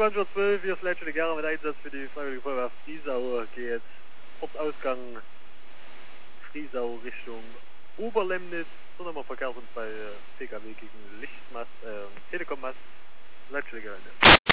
2012, wir Fletcher gerne mit Einsatz für die Freiwillige Feuerwehr Friesau geht Ortsausgang Friesau Richtung Oberlemnitz, Sondermal Verkehrsunfall bei PKW gegen Lichtmast, Telekommast, Fletcher gerne.